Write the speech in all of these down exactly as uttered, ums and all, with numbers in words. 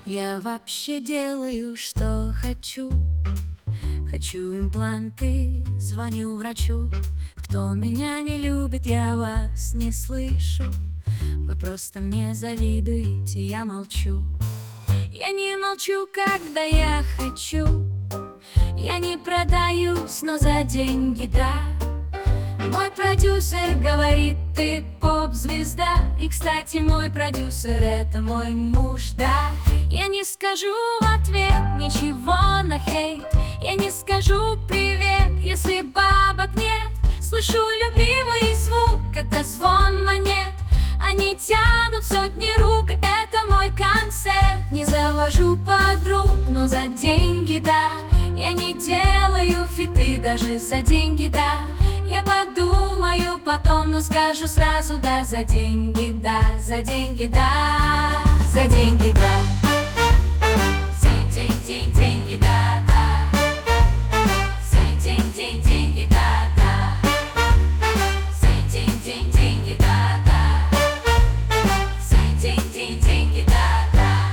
Я вообще делаю, что хочу. Хочу импланты, звоню врачу. Кто меня не любит, я вас не слышу. Вы просто мне завидуете, я молчу. Я не молчу, когда я хочу. Я не продаюсь, но за деньги, да. Мой продюсер говорит, ты поп-звезда. И, кстати, мой продюсер — это мой муж, да. Я не скажу в ответ ничего на хейт. Я не скажу привет, если бабок нет. Слышу любимый звук, это звон монет. Они тянут сотни рук, это мой концерт. Не завожу подруг, но за деньги, да. Я не делаю фиты даже за деньги, да. Я подумаю потом, но скажу сразу, да. За деньги, да, за деньги, да. За деньги, да. День, день, деньги, да, да. День, день, деньги, да, да. День, день, деньги, да, да. День, день, деньги, да,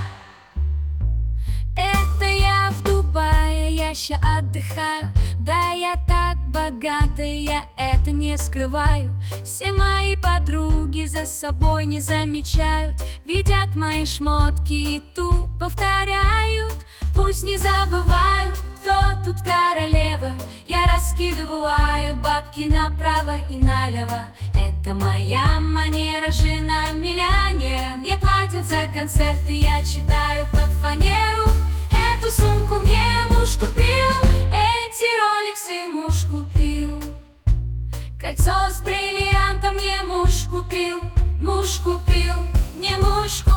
да. Это я в Дубае, я ща отдыхаю. Да, я так богата, я это не скрываю. Все мои подруги за собой не замечают. Видят мои шмотки и тут повторяют. Пусть не забывают, кто тут королева. Я раскидываю бабки направо и налево. Это моя манера, жена миллионер. Мне платят за концерты, я читаю под фанеру. Эту сумку мне муж купил, эти роликсы муж купил. Кольцо с бриллиантом мне муж купил, муж купил, мне муж купил.